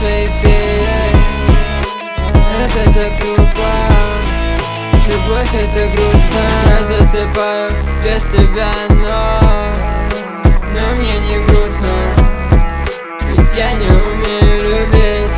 своей феей. Это так глупо, любовь это грустно. Я засыпаю без тебя, но мне не грустно, ведь я не умею любить.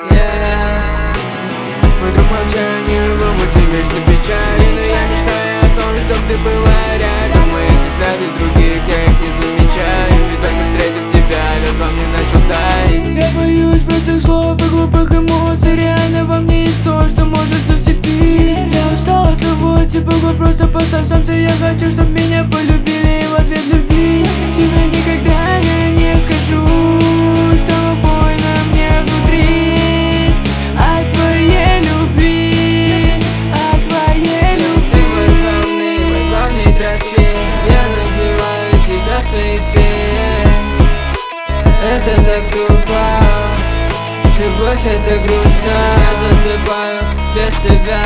Мой друг молчание в омуте вечной печали, но я мечтаю о том, чтоб ты была рядом. Мои взгляды других, я их не замечаю, и только встретив тебя, лед во мне начал таять. Я боюсь простых слов и глупых эмоций. Реально во мне есть то, что может зацепить. Я устал от того, типа просто поставь самся. Я хочу, чтоб меня полюбили и в ответ любить. Тебе никогда я не скажу, что больно мне внутри от твоей любви, от твоей любви. Ты мой главный трофей. Я называю тебя своей феей. Это так тупо, любовь это грустно. Я засыпаю без тебя,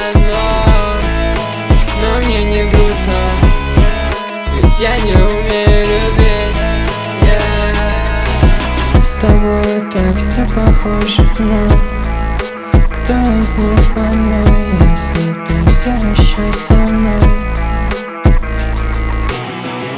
но мне не грустно, ведь я не умею любить. С тобой так не похоже, но кто из нас больной, если ты все еще со мной?